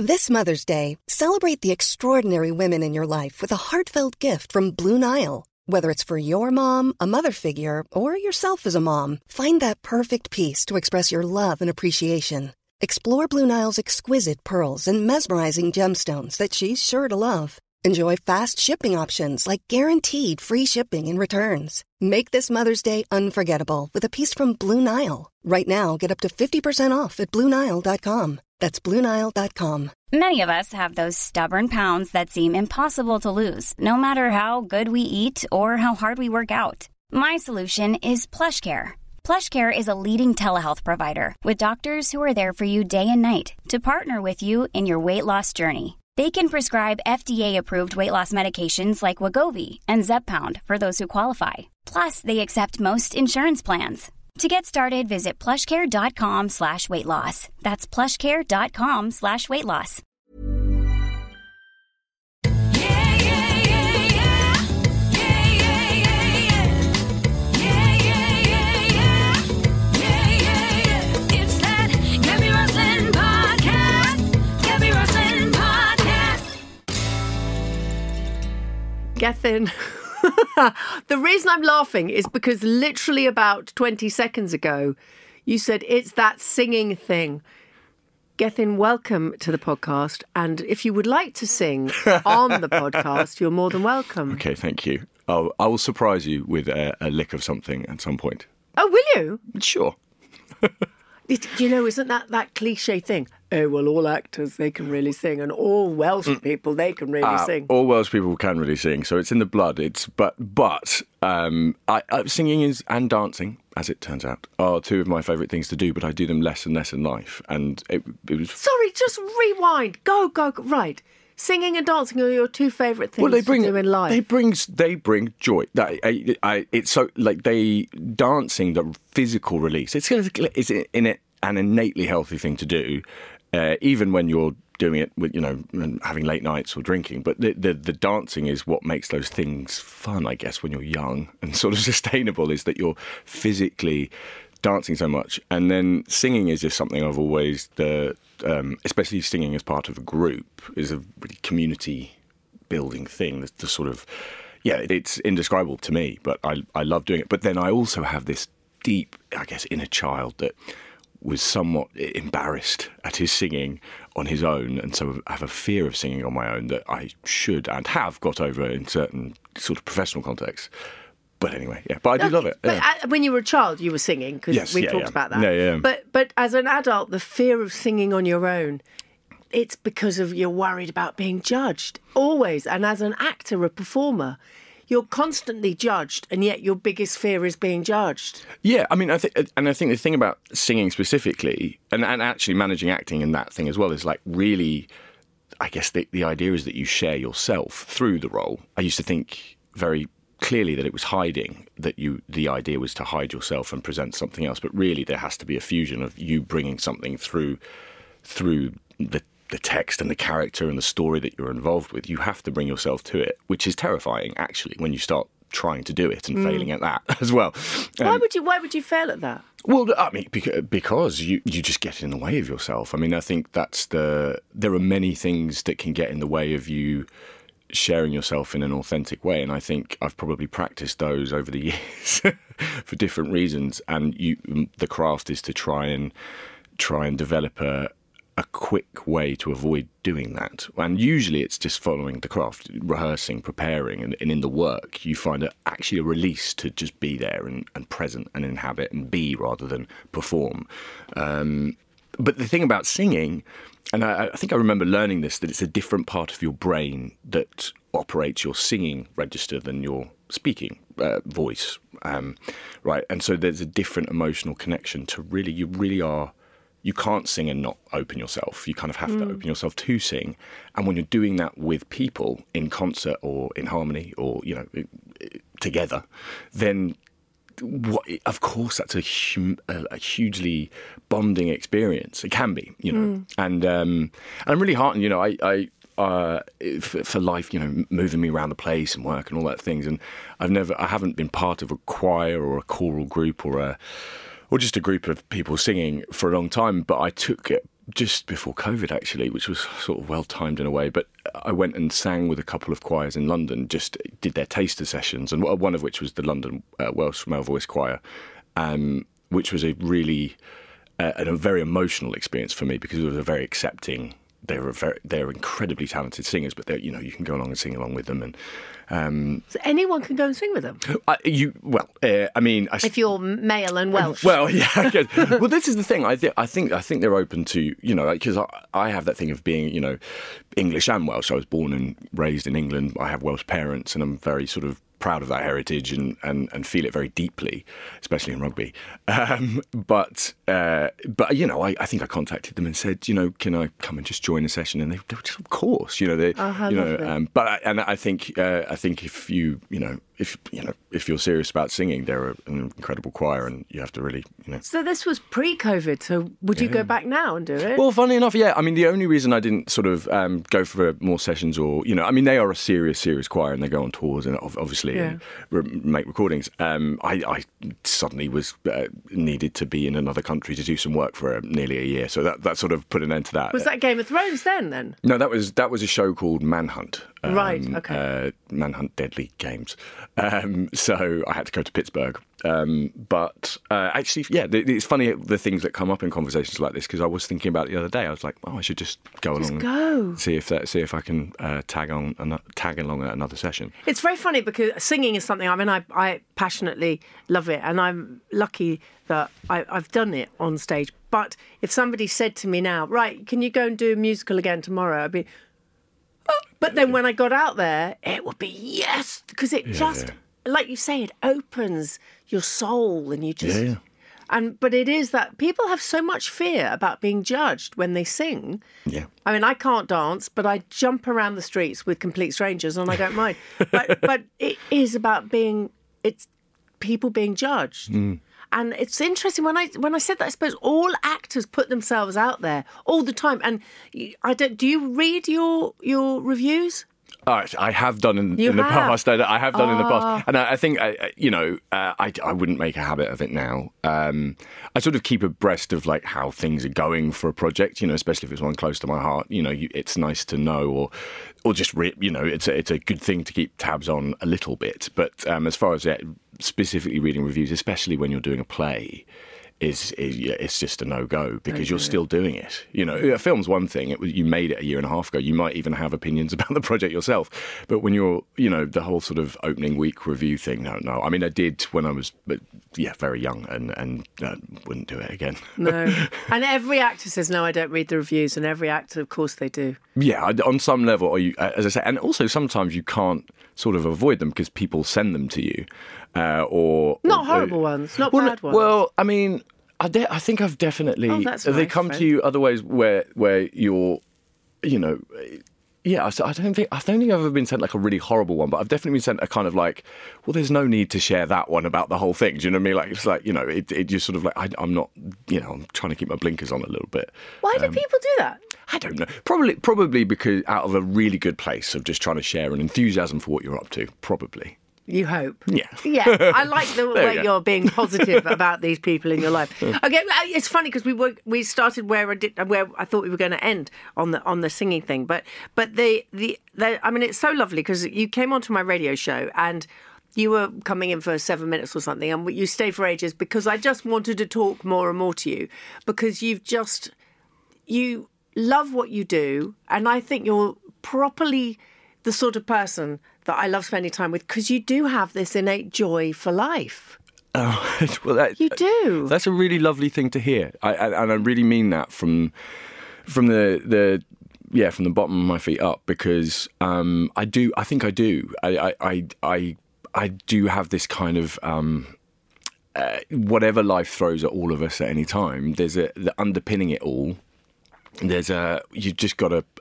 This Mother's Day, celebrate the extraordinary women in your life with a heartfelt gift from Blue Nile. Whether it's for your mom, a mother figure, or yourself as a mom, find that perfect piece to express your love and appreciation. Explore Blue Nile's exquisite pearls and mesmerizing gemstones that she's sure to love. Enjoy fast shipping options like guaranteed free shipping and returns. Make this Mother's Day unforgettable with a piece from Blue Nile. Right now, get up to 50% off at BlueNile.com. That's BlueNile.com. Many of us have those stubborn pounds that seem impossible to lose, no matter how good we eat or how hard we work out. My solution is PlushCare. PlushCare is a leading telehealth provider with doctors who are there for you day and night to partner with you in your weight loss journey. They can prescribe FDA-approved weight loss medications like Wegovy and Zepbound for those who qualify. Plus, they accept most insurance plans. To get started, visit plushcare.com/weightloss. That's plushcare.com/weightloss. It's that Gabby Roslin podcast. Gabby Roslin podcast. Gethin. The reason I'm laughing is because literally about 20 seconds ago, you said it's that singing thing. Gethin, welcome to the podcast. And if you would like to sing on the podcast, you're more than welcome. Okay, thank you. I will surprise you with a lick of something at some point. Oh, will you? Sure. You know, isn't that cliche thing? Oh, well, all actors, they can really sing, and all Welsh people, they can really sing. All Welsh people can really sing, so it's in the blood. Singing and dancing, as it turns out, are two of my favourite things to do, but I do them less and less in life. And it was... Sorry, just rewind. Go. Right. Singing and dancing are your two favourite things to do in life. They bring joy. It's so like dancing, the physical release. It's in it an innately healthy thing to do, even when you're doing it with having late nights or drinking. But the dancing is what makes those things fun, I guess, when you're young and sort of sustainable. Is that you're physically dancing so much, and then singing is just something I've always especially singing as part of a group is a really community building thing. The sort of it's indescribable to me, but I love doing it. But then I also have this deep, I guess, inner child that was somewhat embarrassed at his singing on his own, and so I have a fear of singing on my own that I should and have got over in certain sort of professional contexts. But anyway, but I do love it. Yeah. But when you were a child, you were singing, because we talked about that. Yeah. But as an adult, the fear of singing on your own, it's because of you're worried about being judged, always. And as an actor, a performer, you're constantly judged, and yet your biggest fear is being judged. Yeah, I mean, I think the thing about singing specifically, and actually managing acting in that thing as well, is like really, I guess the idea is that you share yourself through the role. I used to think very clearly that it was hiding, that the idea was to hide yourself and present something else, but really there has to be a fusion of you bringing something through the text and the character and the story that you're involved with. You have to bring yourself to it, which is terrifying actually when you start trying to do it and failing at that as well. Why would you fail at that? Well, I mean, because you just get in the way of yourself. I mean, I think there are many things that can get in the way of you sharing yourself in an authentic way, and I think I've probably practiced those over the years for different reasons. And the craft is to try and develop a quick way to avoid doing that. And usually it's just following the craft, rehearsing, preparing, and in the work you find actually a release to just be there and present and inhabit and be rather than perform. But the thing about singing, and I think I remember learning this, that it's a different part of your brain that operates your singing register than your speaking voice, right? And so there's a different emotional connection to you can't sing and not open yourself. You kind of have to open yourself to sing. And when you're doing that with people in concert or in harmony or, together, then of course that's a hugely bonding experience. It can be, and I'm really heartened, for life, moving me around the place and work and all that things. And I haven't been part of a choir or a choral group or just a group of people singing for a long time, but I took it just before COVID, actually, which was sort of well timed in a way. But I went and sang with a couple of choirs in London, just did their taster sessions, and one of which was the London Welsh Male Voice Choir, which was a really a very emotional experience for me, because it was a very accepting. They're incredibly talented singers, but you can go along and sing along with them, and So anyone can go and sing with them? If you're male and Welsh. Well, yeah. I guess. Well, this is the thing. I think they're open to, because I have that thing of being, English and Welsh. I was born and raised in England. I have Welsh parents, and I'm very sort of proud of that heritage and feel it very deeply, especially in rugby. But I think I contacted them and said, can I come and just join a session? And they were just, of course, lovely. I think if you're serious about singing, they're an incredible choir, and you have to really, So this was pre-COVID. So would you go back now and do it? Well, funny enough, yeah. I mean, the only reason I didn't sort of go for more sessions, or they are a serious choir, and they go on tours and obviously make recordings. I suddenly was needed to be in another country to do some work for nearly a year, so that sort of put an end to that. Was that Game of Thrones then? No, that was a show called Manhunt. Right. Okay. Manhunt Deadly Games. So I had to go to Pittsburgh. Actually, yeah, it's funny the things that come up in conversations like this, because I was thinking about it the other day. I was like, I should just go along and see if I can tag along at another session. It's very funny because singing is something. I mean, I passionately love it, and I'm lucky that I've done it on stage. But if somebody said to me now, right, can you go and do a musical again tomorrow? I'd be. But then when I got out there, it would be yes, because it like you say, it opens your soul, and you just but it is that people have so much fear about being judged when they sing. Yeah, I mean, I can't dance, but I jump around the streets with complete strangers, and I don't mind. But it is about it's people being judged. And it's interesting when I said that. I suppose all actors put themselves out there all the time. And do you read your reviews? I have done in the past. I have done in the past, and I think I wouldn't make a habit of it now. I sort of keep abreast of like how things are going for a project, especially if it's one close to my heart. It's nice to know, or just it's a good thing to keep tabs on a little bit. But as far as specifically reading reviews, especially when you're doing a play, it's just a no-go, because you're still doing it. A film's one thing. You made it a year and a half ago. You might even have opinions about the project yourself. But when you're, the whole sort of opening week review thing, no. I mean, I did when I was, very young, and wouldn't do it again. No. And every actor says, no, I don't read the reviews. And every actor, of course, they do. Yeah, on some level, or you, as I say, and also sometimes you can't sort of avoid them because people send them to you. Not horrible ones, not bad ones. Well, I mean, I think I've definitely. Oh, that's they nice, come to you otherwise where you're, Yeah, I don't think I've ever been sent like a really horrible one, but I've definitely been sent a kind of like, well, there's no need to share that one about the whole thing. Do you know what I mean? Like it's like it just sort of like I'm not, I'm trying to keep my blinkers on a little bit. Why do people do that? I don't know. Probably because out of a really good place of just trying to share an enthusiasm for what you're up to. Probably. You hope. Yeah. Yeah. I like the way you're being positive about these people in your life. Okay, it's funny because we started where I thought we were going to end on the singing thing, but I mean, it's so lovely because you came onto my radio show and you were coming in for 7 minutes or something, and you stayed for ages because I just wanted to talk more and more to you, because you love what you do, and I think you're properly the sort of person that I love spending time with, because you do have this innate joy for life. Oh, well, you do. That's a really lovely thing to hear, and I really mean that from the bottom of my feet up, because I do. I think I do. I do have this kind of whatever life throws at all of us at any time. There's the underpinning it all. You just got to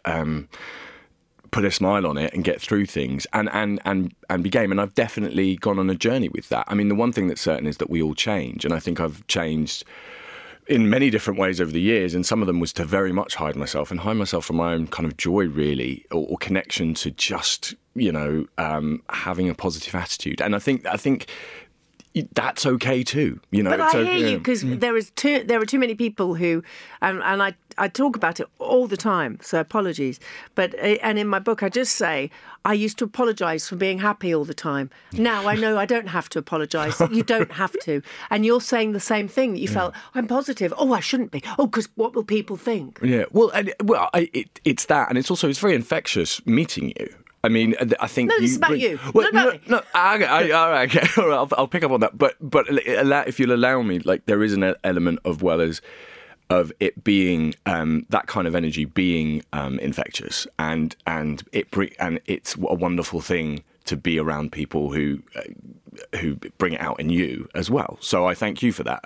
put a smile on it and get through things and be game. And I've definitely gone on a journey with that. I mean, the one thing that's certain is that we all change, and I think I've changed in many different ways over the years, and some of them was to very much hide myself from my own kind of joy, really, or connection to just having a positive attitude. And I think that's okay too. You know, But it's I okay, hear you yeah. because there are too many people who, and I talk about it all the time. So apologies, but and in my book I just say I used to apologise for being happy all the time. Now I know I don't have to apologise. You don't have to, and you're saying the same thing. That you felt I'm positive. Oh, I shouldn't be. Oh, because what will people think? Yeah, it's that, and it's very infectious meeting you. I mean, I think No, this is about you. Not about me. No. Okay, all right. I'll pick up on that. But if you'll allow me, like there is an element of of it being that kind of energy being infectious, and it's a wonderful thing to be around people who bring it out in you as well. So I thank you for that,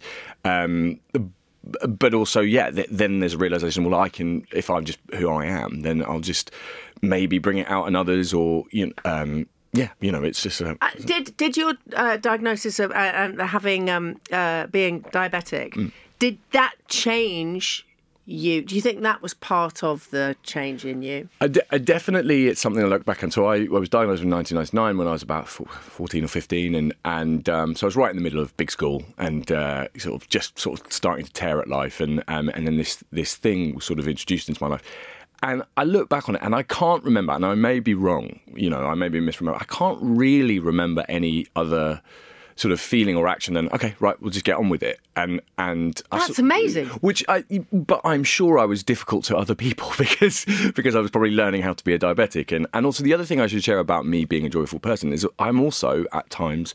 but also, then there's a realization. Well, I can, if I'm just who I am, then I'll just maybe bring it out in others, or it's just. Did your diagnosis of having being diabetic? Did that change you? Do you think that was part of the change in you? Definitely, it's something I look back on. So I was diagnosed in 1999 when I was about 14 or 15, and so I was right in the middle of big school and sort of starting to tear at life, and then this thing was sort of introduced into my life. And I look back on it, and I can't remember, and I may be wrong, I may be misremembering. I can't really remember any other sort of feeling or action than, okay, right, we'll just get on with it. And That's amazing. But I'm sure I was difficult to other people because I was probably learning how to be a diabetic. And also the other thing I should share about me being a joyful person is I'm also at times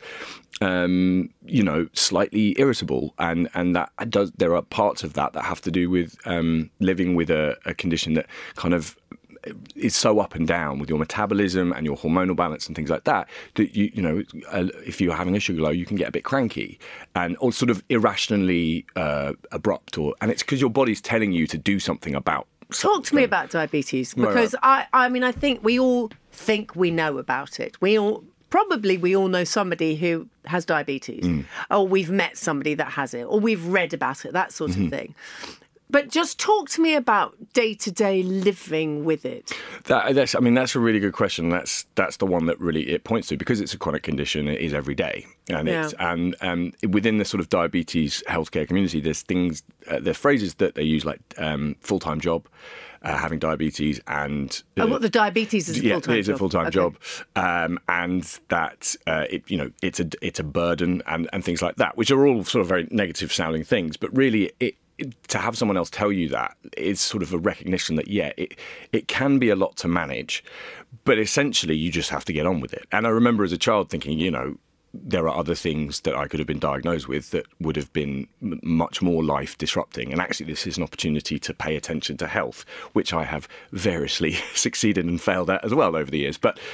slightly irritable, and there are parts of that have to do with living with a condition that kind of is so up and down with your metabolism and your hormonal balance and things like that if you're having a sugar low, you can get a bit cranky or sort of irrationally abrupt, and it's because your body's telling you to do something about something. Talk to me about diabetes, because I mean I think we all think we know about it. We all know somebody who has diabetes, or we've met somebody that has it, or we've read about it, that sort of thing. But just talk to me about day-to-day living with it. That's a really good question. That's the one that really it points to, because it's a chronic condition. It is every day, and it's within the sort of diabetes healthcare community, there's things, there are phrases that they use like full-time job, having diabetes, and what the diabetes is a full-time job. It is a full-time job, and that it's a burden and things like that, which are all sort of very negative-sounding things, but really to have someone else tell you that is sort of a recognition that, it can be a lot to manage, but essentially you just have to get on with it. And I remember as a child thinking, there are other things that I could have been diagnosed with that would have been much more life disrupting. And actually this is an opportunity to pay attention to health, which I have variously succeeded and failed at as well over the years. But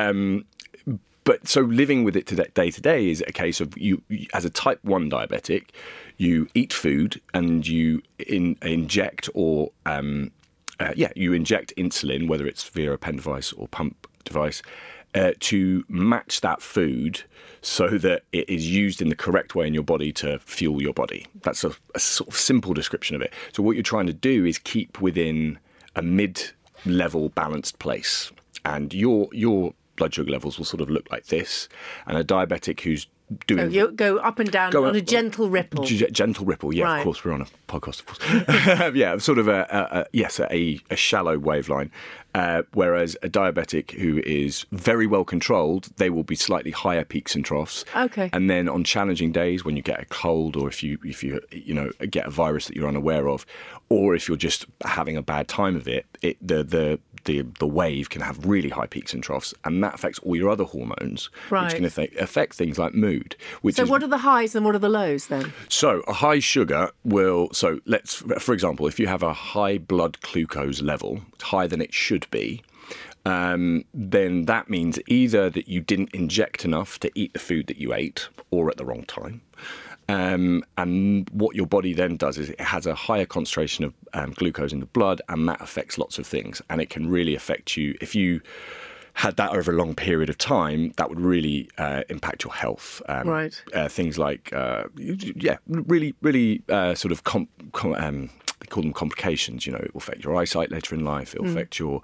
so living with it day to day is a case of you as a type 1 diabetic, you eat food and you inject you inject insulin, whether it's via a pen device or pump device, to match that food so that it is used in the correct way in your body to fuel your body. That's a sort of simple description of it. So what you're trying to do is keep within a mid-level balanced place, and your blood sugar levels will sort of look like this, and a diabetic who's doing... you go up and down on a gentle ripple. Gentle ripple, yeah, right. Of course, we're on a podcast, of course. Yeah, sort of a shallow waveline, whereas a diabetic who is very well controlled, they will be slightly higher peaks and troughs. Okay. And then on challenging days, when you get a cold, or if you get a virus that you're unaware of, or if you're just having a bad time of it, the wave can have really high peaks and troughs, and that affects all your other hormones, which can affect things like mood. So what are the highs and what are the lows then? So a high sugar for example, if you have a high blood glucose level, higher than it should be, then that means either that you didn't inject enough to eat the food that you ate, or at the wrong time. And what your body then does is it has a higher concentration of glucose in the blood, and that affects lots of things. And it can really affect you. If you had that over a long period of time, that would really impact your health. Right. Things like, really, really sort of, they call them complications. It will affect your eyesight later in life. It will affect your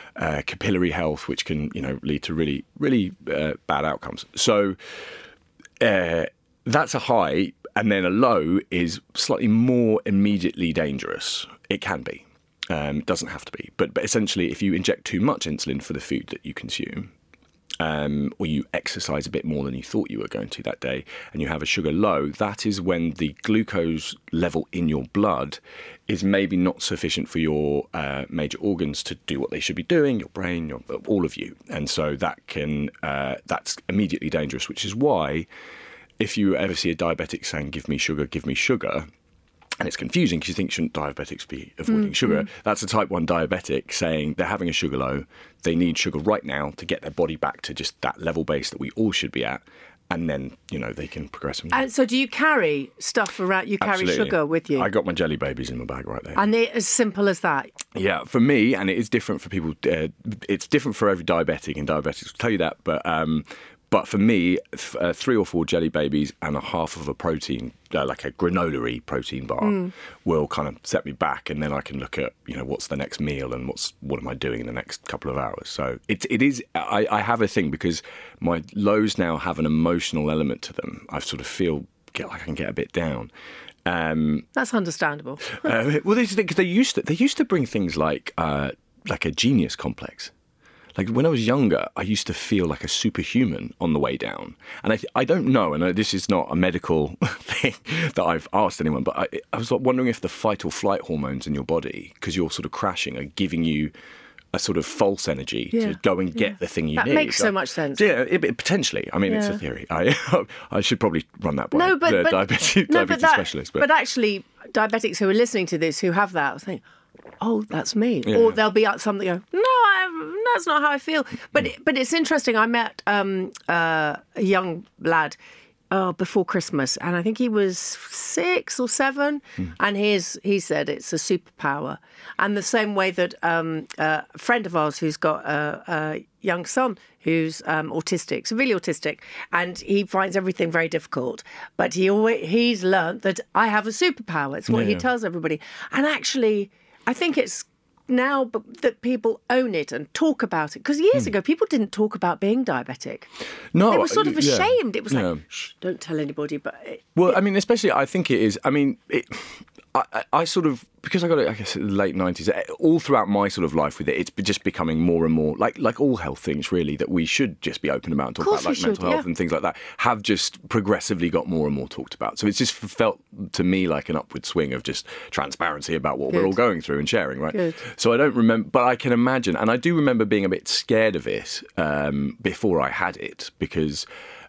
capillary health, which can, lead to really, really bad outcomes. So that's a high, and then a low is slightly more immediately dangerous. It can be. Doesn't have to be. But essentially, if you inject too much insulin for the food that you consume, or you exercise a bit more than you thought you were going to that day, and you have a sugar low, that is when the glucose level in your blood is maybe not sufficient for your major organs to do what they should be doing, your brain, all of you. And so that's immediately dangerous, which is why if you ever see a diabetic saying, give me sugar, and it's confusing because you think, shouldn't diabetics be avoiding sugar? That's a type 1 diabetic saying they're having a sugar low. They need sugar right now to get their body back to just that level base that we all should be at. And then, they can progress from there. And so do you carry stuff around? You carry Absolutely. sugar with you? I got my jelly babies in my bag right there. And they're as simple as that? Yeah, for me, and it is different for people. It's different for every diabetic, and diabetics will tell you that. But for me, 3 or 4 jelly babies and a half of a protein, like a granola-y protein bar, will kind of set me back, and then I can look at, what's the next meal and what am I doing in the next couple of hours. So it is. I have a thing because my lows now have an emotional element to them. I sort of get like I can get a bit down. That's understandable. Well, this is because they used to bring things like a genius complex. Like when I was younger, I used to feel like a superhuman on the way down. And I don't know, and this is not a medical thing that I've asked anyone, but I was wondering if the fight or flight hormones in your body, because you're sort of crashing, are giving you a sort of false energy to go and get the thing you need. That makes so much sense. Yeah, potentially. I mean, it's a theory. I should probably run that by the diabetes specialist. But actually, diabetics who are listening to this, who have that, think, oh, that's me. Yeah. Or they'll be at something, go, no, that's not how I feel. But it's interesting. I met a young lad before Christmas, and I think he was 6 or 7, and he said it's a superpower. And the same way that a friend of ours who's got a young son who's autistic, severely autistic, and he finds everything very difficult, but he's learnt that I have a superpower. It's what he tells everybody. And actually, I think it's now that people own it and talk about it. Because years ago, people didn't talk about being diabetic. No, they were sort of ashamed. It was like, shh, don't tell anybody. But I mean, especially, I think it is. I mean, I sort of, because I got it, I guess, in the late 90s, all throughout my sort of life with it, it's just becoming more and more, like all health things, really, that we should just be open about and talk about, like mental health and things like that, have just progressively got more and more talked about. So it's just felt to me like an upward swing of just transparency about what we're all going through and sharing, right? Good. So I don't remember, but I can imagine, and I do remember being a bit scared of it before I had it, because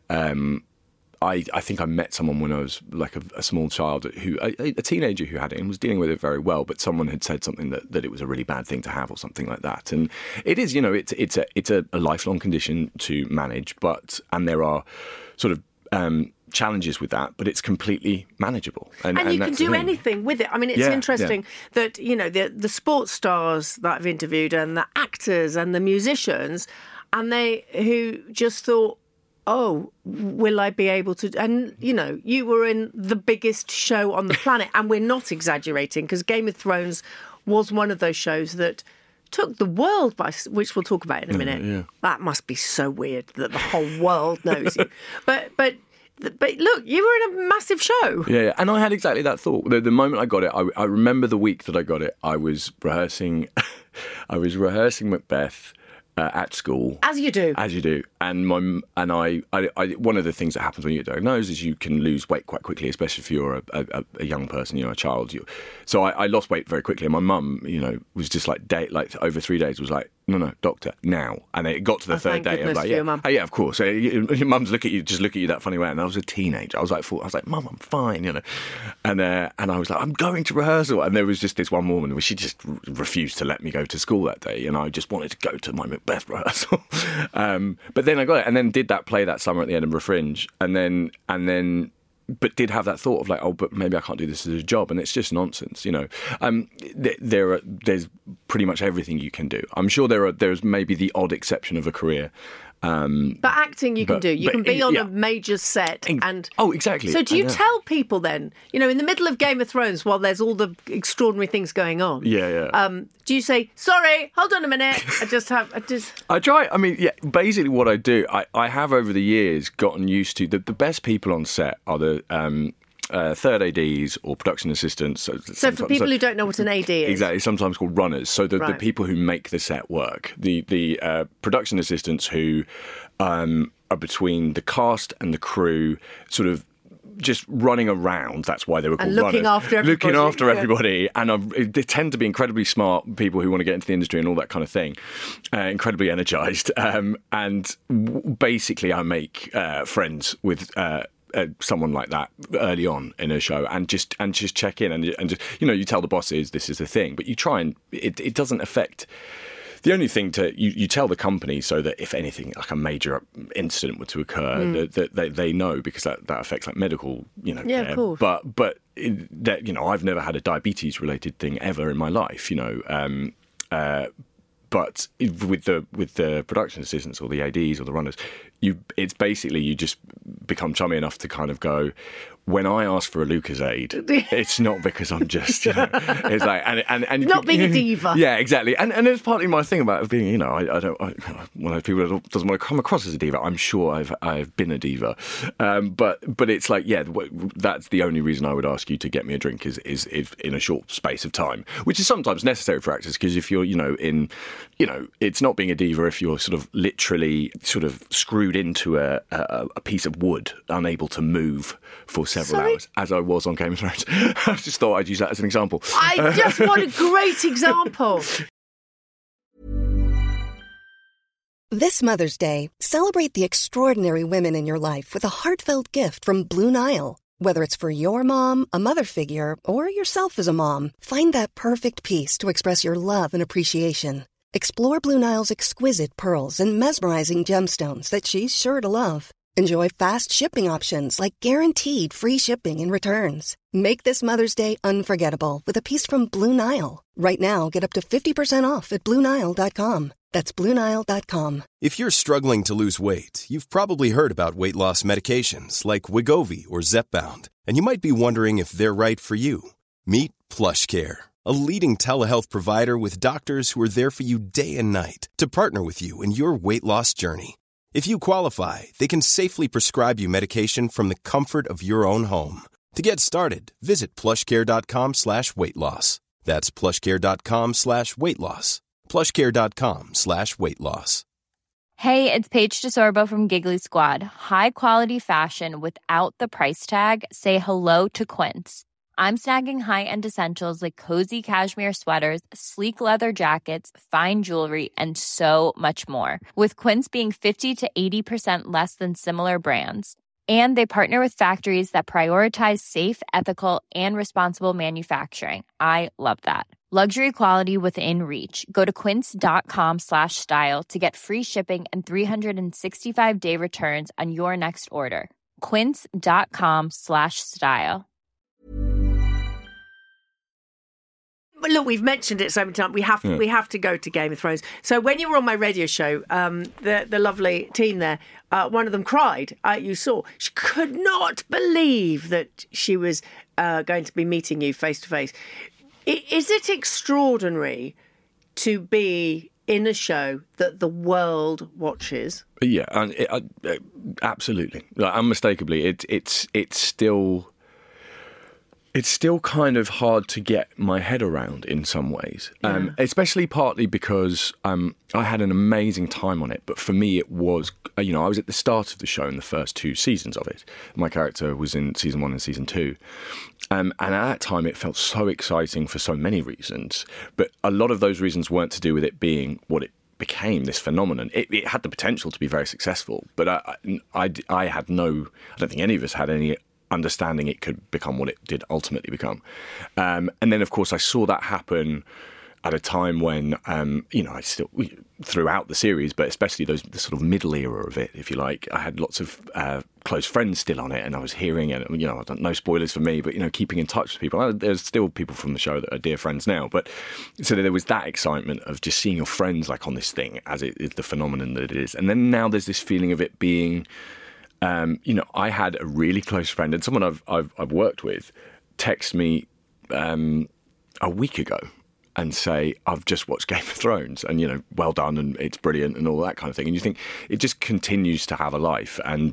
I think I met someone when I was like a small child, a teenager who had it and was dealing with it very well, but someone had said something that it was a really bad thing to have or something like that. And it is, it's a lifelong condition to manage, and there are sort of challenges with that, but it's completely manageable. And you can do anything with it. I mean, it's interesting that, the sports stars that I've interviewed and the actors and the musicians, and who just thought, oh, will I be able to... And, you were in the biggest show on the planet, and we're not exaggerating, because Game of Thrones was one of those shows that took the world by... which we'll talk about in a minute. Yeah. That must be so weird that the whole world knows you. But look, you were in a massive show. Yeah, and I had exactly that thought. The moment I got it, I remember the week that I got it, I was rehearsing Macbeth at school, as you do, and I one of the things that happens when you get diagnosed is you can lose weight quite quickly, especially if you're a young person, a child. So I lost weight very quickly, and my mum, was just like over 3 days was like, no, doctor, now. And it got to the third day, I was like, yeah, of course. Your mum's look at you that funny way. And I was a teenager. I was like, 4. I was like, Mum, I'm fine, And I was like, I'm going to rehearsal. And there was just this one woman where she just refused to let me go to school that day, and I just wanted to go to my Macbeth rehearsal. But then I got it, and then did that play that summer at the Edinburgh Fringe, and then but did have that thought of like, oh, but maybe I can't do this as a job, and it's just nonsense, you know. There's pretty much everything you can do. I'm sure there's maybe the odd exception of a career. But acting you can do. You can be on a major set and... Oh, exactly. So do you tell people then, you know, in the middle of Game of Thrones while there's all the extraordinary things going on? Yeah. Do you say, sorry, hold on a minute, I try. I mean, yeah, basically what I do, I have over the years gotten used to... The best people on set are the... third ADs or production assistants. So for people who don't know what an AD is. Exactly, sometimes called runners. So the people who make the set work. The production assistants who are between the cast and the crew, sort of just running around. That's why they were called and looking runners. After everybody. Looking after everybody. And they tend to be incredibly smart people who want to get into the industry and all that kind of thing. Incredibly energised. And basically I make friends with... someone like that early on in a show and just check in and just, you know, you tell the bosses this is the thing, but you try and it doesn't affect. The only thing you tell the company so that if anything like a major incident were to occur that they know, because that affects like medical, you know, care. Of course. But that, you know, I've never had a diabetes related thing ever in my life, you know. But with the production assistants or the ADs or the runners, it's basically you just become chummy enough to kind of go, when I ask for a Lucozade, it's not because I'm just, you know, it's like, and not being a diva. Yeah, exactly. And it's partly my thing about being, you know, one of those people that doesn't want to come across as a diva. I'm sure I've been a diva. But it's like, yeah, that's the only reason I would ask you to get me a drink is if in a short space of time, which is sometimes necessary for actors, because if you're, you know, it's not being a diva if you're sort of literally sort of screwed into a piece of wood, unable to move for several hours, as I was on Game of Thrones. I just thought I'd use that as an example. I just want a great example. This Mother's Day, celebrate the extraordinary women in your life with a heartfelt gift from Blue Nile. Whether it's for your mom, a mother figure, or yourself as a mom, find that perfect piece to express your love and appreciation. Explore Blue Nile's exquisite pearls and mesmerizing gemstones that she's sure to love. Enjoy fast shipping options like guaranteed free shipping and returns. Make this Mother's Day unforgettable with a piece from Blue Nile. Right now, get up to 50% off at BlueNile.com. That's BlueNile.com. If you're struggling to lose weight, you've probably heard about weight loss medications like Wegovy or Zepbound, and you might be wondering if they're right for you. Meet PlushCare, a leading telehealth provider with doctors who are there for you day and night to partner with you in your weight loss journey. If you qualify, they can safely prescribe you medication from the comfort of your own home. To get started, visit plushcare.com/weightloss. That's plushcare.com/weightloss. plushcare.com/weightloss. Hey, it's Paige DeSorbo from Giggly Squad. High quality fashion without the price tag. Say hello to Quince. I'm snagging high-end essentials like cozy cashmere sweaters, sleek leather jackets, fine jewelry, and so much more. With Quince being 50 to 80% less than similar brands. And they partner with factories that prioritize safe, ethical, and responsible manufacturing. I love that. Luxury quality within reach. Go to quince.com/style to get free shipping and 365-day returns on your next order. Quince.com/style. But look, we've mentioned it so many times. We have to go to Game of Thrones. So when you were on my radio show, the lovely team there, one of them cried. You saw she could not believe that she was going to be meeting you face to face. Is it extraordinary to be in a show that the world watches? Yeah, and absolutely, like, unmistakably, it's still. It's still kind of hard to get my head around in some ways, especially partly because I had an amazing time on it. But for me, it was, you know, I was at the start of the show in the first 2 seasons of it. My character was in season 1 and season 2. And at that time, it felt so exciting for so many reasons. But a lot of those reasons weren't to do with it being what it became, this phenomenon. It had the potential to be very successful. But I had no, I don't think any of us had any understanding it could become what it did ultimately become. And then, of course, I saw that happen at a time when, you know, throughout the series, but especially the sort of middle era of it, if you like. I had lots of close friends still on it, and I was hearing it. You know, no spoilers for me, but you know, keeping in touch with people. There's still people from the show that are dear friends now, but so there was that excitement of just seeing your friends like on this thing as it is the phenomenon that it is, and then now there's this feeling of it being. You know, I had a really close friend and someone I've worked with text me a week ago and say, I've just watched Game of Thrones and, you know, well done and it's brilliant and all that kind of thing. And you think it just continues to have a life. And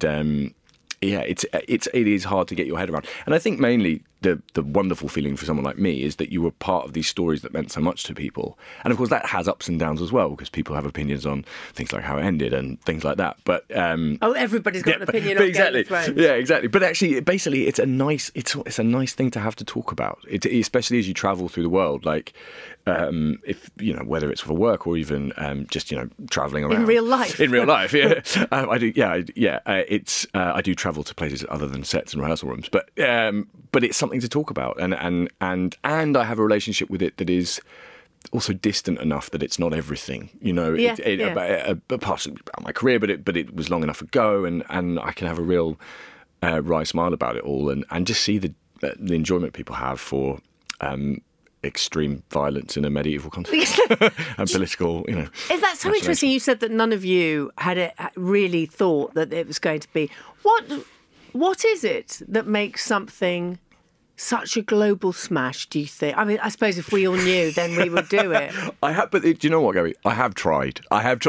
it is hard to get your head around. And I think mainly the wonderful feeling for someone like me is that you were part of these stories that meant so much to people. And of course that has ups and downs as well, because people have opinions on things like how it ended and things like that. But everybody's got an opinion on exactly. Game of Thrones. Yeah, exactly. But actually, basically, it's a nice thing to have to talk about. Especially as you travel through the world, like if you know, whether it's for work or even just, you know, traveling around in real life. In real life, yeah. I do. Yeah. I do travel to places other than sets and rehearsal rooms, but it's something to talk about, and I have a relationship with it that is also distant enough that it's not everything, you know. Partially about my career, but it was long enough ago, and I can have a real wry smile about it all, and just see the enjoyment people have for extreme violence in a medieval context and political, you know. Is that so interesting? You said that none of you had really thought that it was going to be. What is it that makes something such a global smash, do you think? I mean, I suppose if we all knew, then we would do it. But do you know what, Gary? I have tried.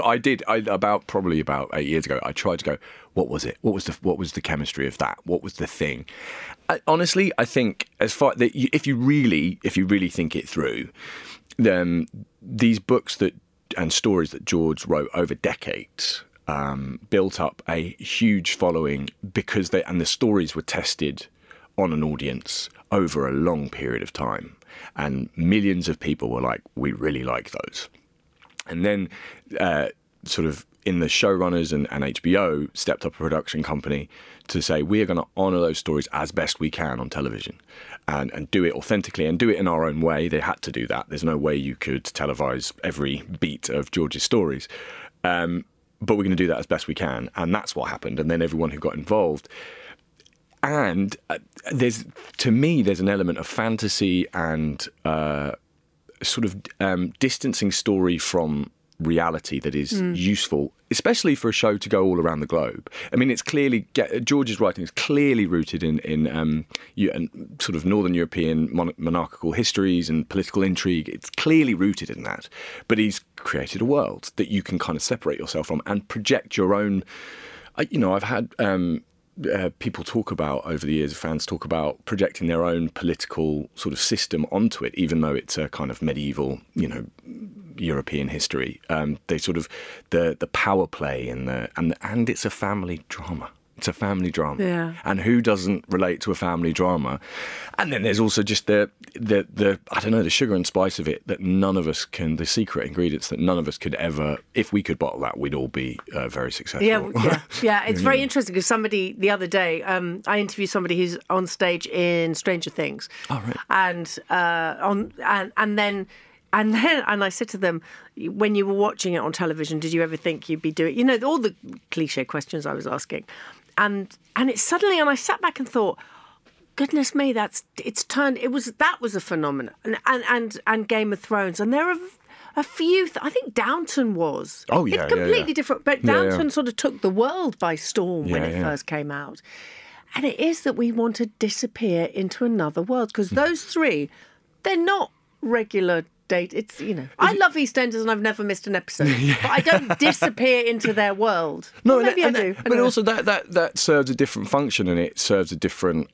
Probably about 8 years ago, I tried to go, what was it? What was the chemistry of that? What was the thing? Honestly, I think if you really think it through, then these books and stories that George wrote over decades built up a huge following because the stories were tested on an audience over a long period of time, and millions of people were like, we really like those. And then sort of in the showrunners and HBO stepped up a production company to say, we are going to honour those stories as best we can on television and do it authentically and do it in our own way. They had to do that. There's no way you could televise every beat of George's stories. But we're going to do that as best we can. And that's what happened. And then everyone who got involved. And there's an element of fantasy and sort of distancing story from reality that is useful, especially for a show to go all around the globe. I mean, it's clearly George's writing is clearly rooted in sort of Northern European monarchical histories and political intrigue. It's clearly rooted in that, but he's created a world that you can kind of separate yourself from and project your own. I've had people talk about over the years, fans talk about projecting their own political sort of system onto it, even though it's a kind of medieval, European history. They sort of the power play and it's a family drama. It's a family drama. Yeah. And who doesn't relate to a family drama? And then there's also just the I don't know, the sugar and spice of it that none of us can, the secret ingredients that none of us could ever, if we could bottle that, we'd all be very successful. Yeah. It's very interesting because somebody the other day, I interviewed somebody who's on stage in Stranger Things. Oh, right. And then I said to them, when you were watching it on television, did you ever think you'd be doing, all the cliche questions I was asking. And it suddenly, and I sat back and thought, goodness me, that was a phenomenon. And Game of Thrones. And there are a few, I think Downton was. Oh, yeah. It's completely different. But Downton Yeah. sort of took the world by storm when it first came out. And it is that we want to disappear into another world. Because those three, they're not regular date. It's, I love EastEnders and I've never missed an episode. But I don't disappear into their world. No, well, maybe I do. But also that serves a different function, and it serves a different,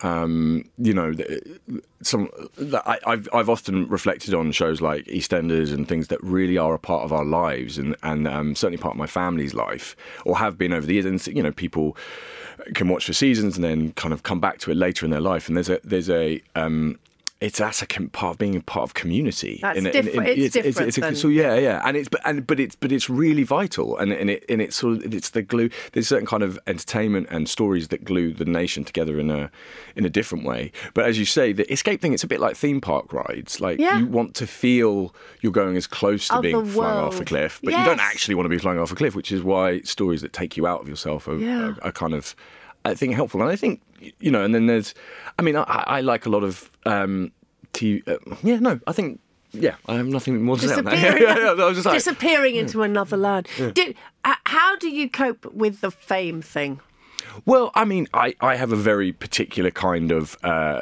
I've often reflected on shows like EastEnders and things that really are a part of our lives, and certainly part of my family's life, or have been over the years. And people can watch for seasons and then kind of come back to it later in their life. And there's a part of being a part of community. That's different. It's different than- so yeah, but it's really vital, and it's sort of, it's the glue. There's certain kind of entertainment and stories that glue the nation together in a different way. But as you say, the escape thing, it's a bit like theme park rides. Like you want to feel you're going as close to being flung off a cliff, but you don't actually want to be flung off a cliff, which is why stories that take you out of yourself are kind of, I think, helpful. And I think, and then there's, I like a lot of TV. I think, I have nothing more to say on that. Disappearing into another land. How do you cope with the fame thing? Well, I have a very particular kind of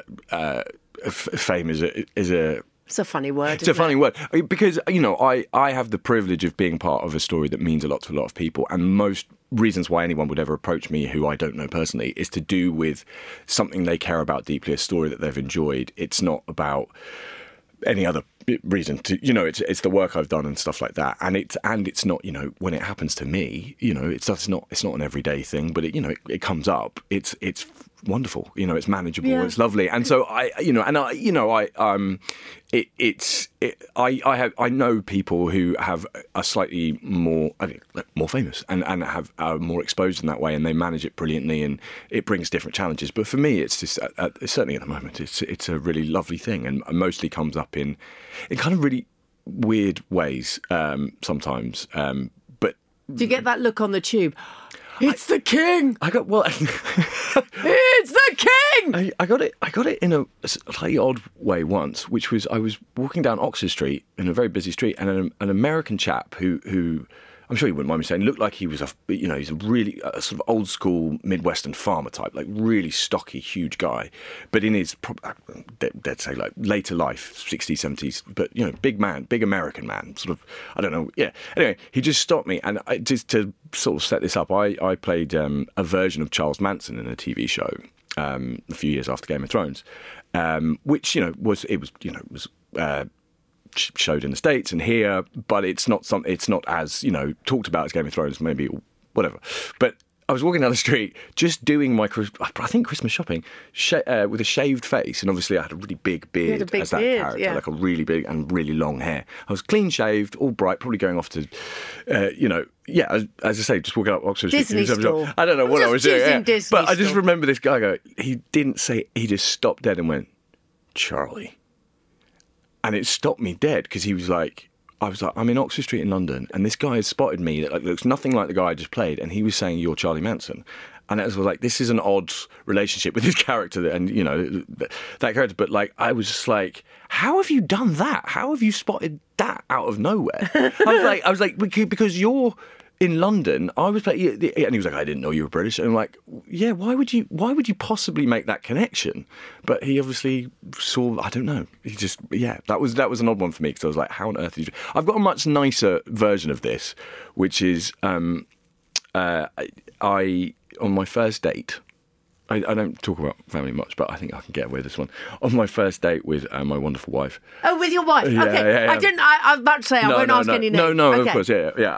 fame is a It's a funny word. It's a funny word because, I have the privilege of being part of a story that means a lot to a lot of people, and most reasons why anyone would ever approach me who I don't know personally is to do with something they care about deeply, a story that they've enjoyed. It's not about any other reason to, it's the work I've done and stuff like that, and it's not, when it happens to me, it's not an everyday thing, but it comes up. It's wonderful, it's manageable, it's lovely, and so I know people who are slightly more famous and are more exposed in that way, and they manage it brilliantly, and it brings different challenges. But for me, it's just certainly at the moment, it's a really lovely thing, and mostly comes up in kind of really weird ways sometimes. But do you get that look on the tube? It's the king. It's the king. I got it in a slightly odd way once, which was I was walking down Oxford Street in a very busy street, and an American chap who I'm sure you wouldn't mind me saying, looked like he was he's a really sort of old school Midwestern farmer type, like really stocky, huge guy, but in his they'd say like later life, 60s, 70s, but big man, big American man, sort of, I don't know, yeah. Anyway, he just stopped me, and just to sort of set this up, I played a version of Charles Manson in a TV show a few years after Game of Thrones, which was showed in the States and here, but it's not as talked about as Game of Thrones, maybe, or whatever. But I was walking down the street just doing my Christmas shopping with a shaved face, and obviously I had a really big beard as that character, like a really big and really long hair. I was clean shaved, all bright, probably going off to as I say, just walking up Oxford Street. Disney store. I don't know what I was doing. Disney but I just store. remember this guy he didn't say, he just stopped dead and went, "Charlie." And it stopped me dead because I was like, I'm in Oxford Street in London, and this guy has spotted me that looks nothing like the guy I just played, and he was saying, "You're Charlie Manson." And it was like, this is an odd relationship with his character, and that character. But I was just like, how have you done that? How have you spotted that out of nowhere? I was like, because you're in London, I was playing, and he was like, "I didn't know you were British." And I'm like, "Yeah, why would you possibly make that connection?" But he obviously saw, I don't know. He just, that was an odd one for me, because I was like, "How on earth did you?" I've got a much nicer version of this, which is, on my first date. I don't talk about family much, but I think I can get away with this one. On my first date with my wonderful wife. Oh, with your wife? Yeah, okay. yeah. I didn't. I was about to say I won't ask any names. No, okay. of course,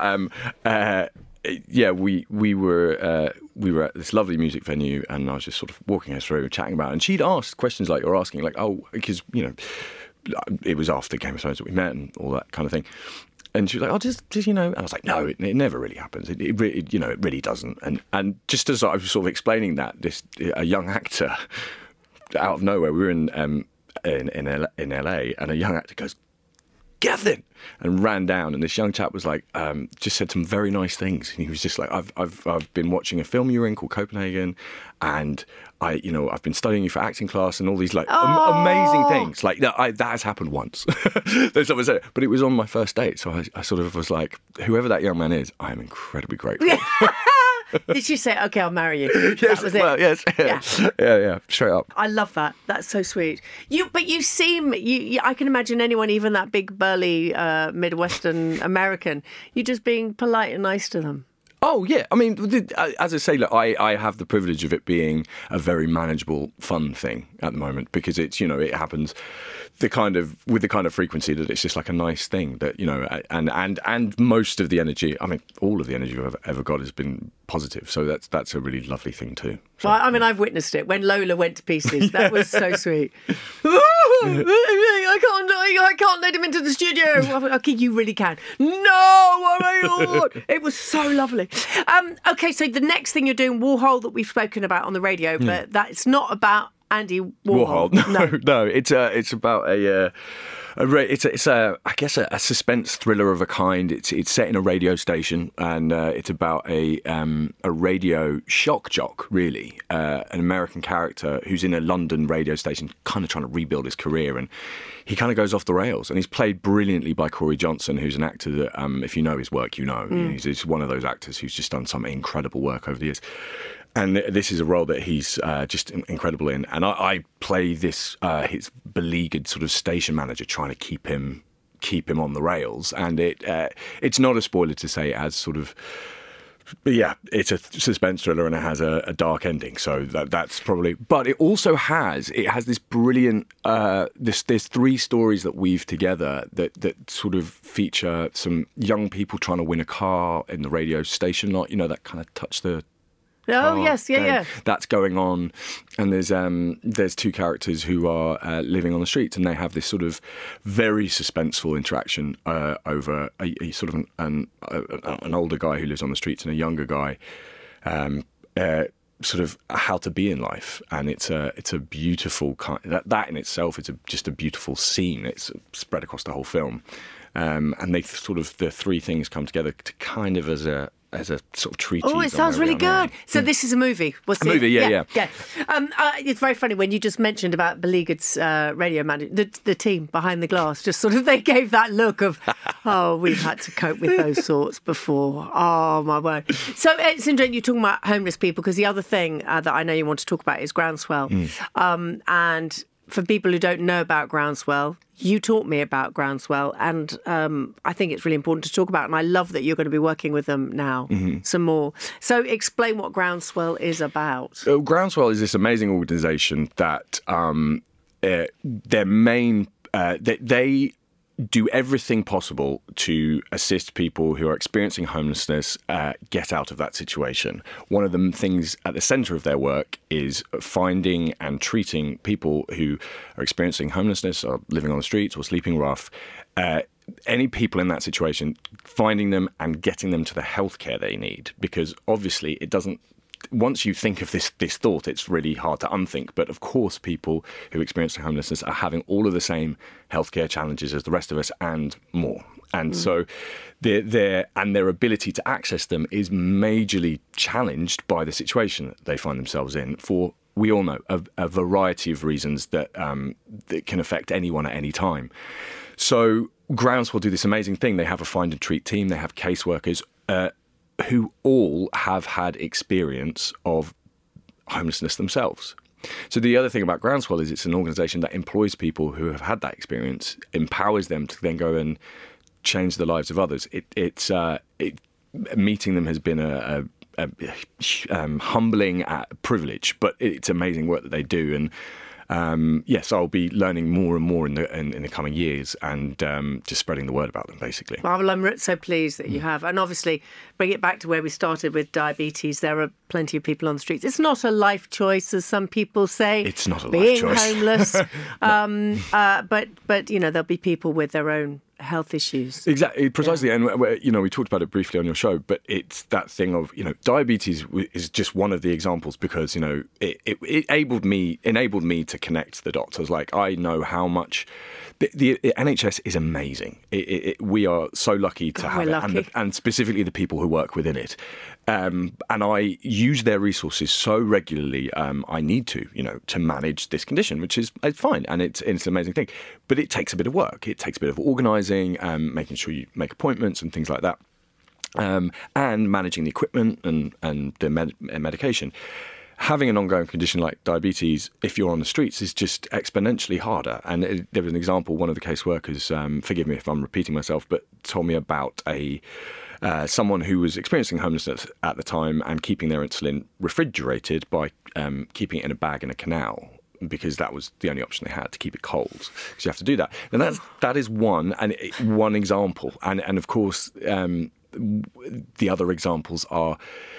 yeah. We were at this lovely music venue, and I was just sort of walking her through, chatting about it, and she'd asked questions like you're asking, like, because it was after Game of Thrones that we met and all that kind of thing. And she was like, and I was like, no, it never really happens. It really doesn't. And just as I was sort of explaining that, a young actor out of nowhere, we were in LA, and a young actor goes, "Gethin!" and ran down, and this young chap was like, just said some very nice things. And he was just like, I've been watching a film you were in called Copenhagen, and I've been studying you for acting class, and all these amazing things. Like that has happened once. That's what I said. But it was on my first date, so I sort of was like, whoever that young man is, I am incredibly grateful. Did she say, "Okay, I'll marry you"? Yes, that was it. Well, yes, yeah, straight up. I love that. That's so sweet. But you seem. I can imagine anyone, even that big burly Midwestern American, you just being polite and nice to them. Oh, yeah. I mean, as I say, look, I have the privilege of it being a very manageable, fun thing at the moment, because it's, it happens with the kind of frequency that it's just like a nice thing that, and most of the energy, I mean, all of the energy I've ever got has been positive. So that's a really lovely thing too. So, well, I mean, I've witnessed it when Lola went to pieces. That was so sweet. I can't let him into the studio. Okay, you really can. No, oh my God. It was so lovely. Okay, so the next thing you're doing, Warhol, that we've spoken about on the radio, but that's not about Andy Warhol. No. It's about it's I guess a suspense thriller of a kind. It's set in a radio station, and it's about a radio shock jock, really, an American character who's in a London radio station, kind of trying to rebuild his career, and he kind of goes off the rails. And he's played brilliantly by Corey Johnson, who's an actor that, if you know his work, you know he's one of those actors who's just done some incredible work over the years. And this is a role that he's just incredible in. And I play this his beleaguered sort of station manager, trying to keep him on the rails. And it's not a spoiler to say it has sort of, but yeah, it's a suspense thriller and it has a dark ending. So that's probably. But it also has this brilliant. There's 3 stories that weave together that sort of feature some young people trying to win a car in the radio station lot. You know, that kind of touch the. Oh, yes, yeah. That's going on, and there's 2 characters who are living on the streets, and they have this sort of very suspenseful interaction over a sort of an older guy who lives on the streets and a younger guy, sort of how to be in life, and it's a beautiful kind that in itself is just a beautiful scene. It's spread across the whole film, and they sort of the 3 things come together to kind of as a sort of treatise. Oh, it sounds really good. So this is a movie. A movie, yeah. It's very funny when you just mentioned about Beleaguered's radio manager, the team behind the glass, just sort of, they gave that look of, oh, we've had to cope with those sorts before. Oh, my word. So it's interesting you're talking about homeless people, because the other thing that I know you want to talk about is Groundswell. And for people who don't know about Groundswell, you taught me about Groundswell, and I think it's really important to talk about, and I love that you're going to be working with them now some more. So explain what Groundswell is about. Groundswell is this amazing organisation that their main... they do everything possible to assist people who are experiencing homelessness get out of that situation. One of the things at the centre of their work is finding and treating people who are experiencing homelessness or living on the streets or sleeping rough. Any people in that situation, finding them and getting them to the healthcare they need, because obviously it doesn't. Once you think of this thought, it's really hard to unthink. But of course, people who experience homelessness are having all of the same healthcare challenges as the rest of us and more. And so their ability to access them is majorly challenged by the situation that they find themselves in for, we all know, a variety of reasons that can affect anyone at any time. So Groundswell do this amazing thing. They have a find and treat team. They have caseworkers who all have had experience of homelessness themselves. So the other thing about Groundswell is it's an organisation that employs people who have had that experience, empowers them to then go and change the lives of others. Meeting them has been a humbling privilege, but it's amazing work that they do. And yes, I'll be learning more and more in the coming years, and just spreading the word about them, basically. Well, I'm so pleased that you have. And obviously, bring it back to where we started with diabetes. There are plenty of people on the streets. It's not a life choice, as some people say. It's not a life choice. Being homeless. But, you know, there'll be people with their own health issues. Exactly, precisely. Yeah. And, you know, we talked about it briefly on your show, but it's that thing of, you know, diabetes is just one of the examples, because, you know, it enabled me to connect the dots. I was like, I know how much the NHS is amazing. We are so lucky to have it, and specifically the people who work within it. And I use their resources so regularly. I need to, you know, to manage this condition, which is fine, and it's an amazing thing. But it takes a bit of work. It takes a bit of organising, making sure you make appointments and things like that, and managing the equipment and the medication. Having an ongoing condition like diabetes, if you're on the streets, is just exponentially harder. And there was an example, one of the caseworkers, forgive me if I'm repeating myself, but told me about someone who was experiencing homelessness at the time and keeping their insulin refrigerated by keeping it in a bag in a canal, because that was the only option they had to keep it cold, because you have to do that. And that is one example. And of course, the other examples are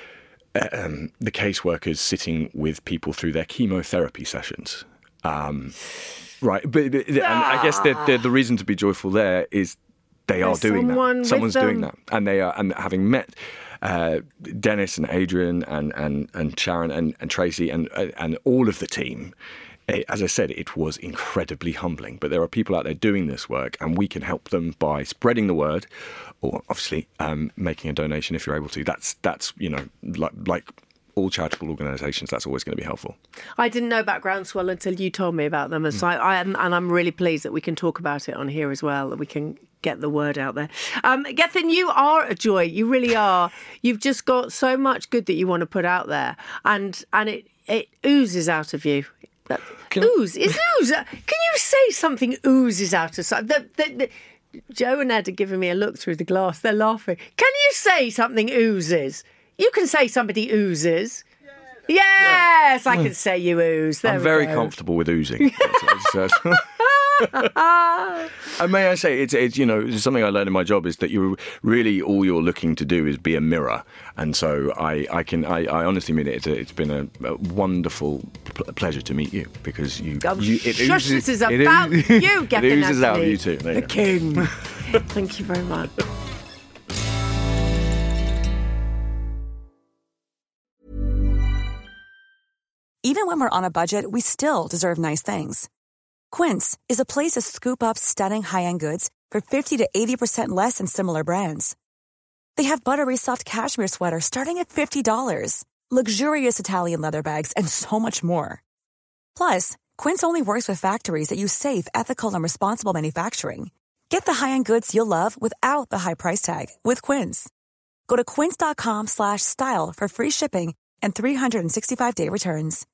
the caseworkers sitting with people through their chemotherapy sessions. Right, but and I guess the reason to be joyful there is they are doing that. Someone's doing that, and they are. And having met Dennis and Adrian and Sharon and Tracy and all of the team, as I said, it was incredibly humbling. But there are people out there doing this work, and we can help them by spreading the word, or obviously making a donation if you're able to. That's like all charitable organisations, that's always going to be helpful. I didn't know about Groundswell until you told me about them, and so I'm really pleased that we can talk about it on here as well, that we can get the word out there. Gethin, you are a joy. You really are. You've just got so much good that you want to put out there, and it oozes out of you. Ooze. Can you say something oozes out of something? Joe and Ed are giving me a look through the glass. They're laughing. Can you say something oozes? You can say somebody oozes. Yes, I can say you ooze. There I'm very comfortable with oozing. And may I say, it's something I learned in my job is that all you're looking to do is be a mirror, and so I honestly mean it. It's been a wonderful pleasure to meet you, because this is about you, Gethin. It oozes out of you too. The king. Thank you very much. Even when we're on a budget, we still deserve nice things. Quince is a place to scoop up stunning high-end goods for 50 to 80% less than similar brands. They have buttery soft cashmere sweaters starting at $50, luxurious Italian leather bags, and so much more. Plus, Quince only works with factories that use safe, ethical, and responsible manufacturing. Get the high-end goods you'll love without the high price tag with Quince. Go to quince.com/style for free shipping and 365-day returns.